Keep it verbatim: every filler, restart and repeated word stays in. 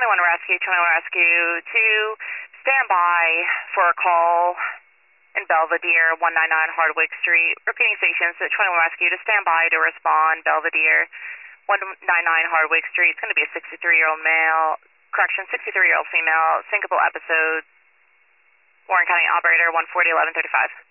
twenty-one Rescue, twenty-one Rescue to stand by for a call in Belvedere, one ninety-nine Hardwick Street. Repeating stations at twenty-one Rescue to stand by to respond, Belvedere, one ninety-nine Hardwick Street. It's going to be a sixty-three-year-old male, correction, sixty-three-year-old female, syncopal episode. Warren County operator, one forty, eleven thirty-five.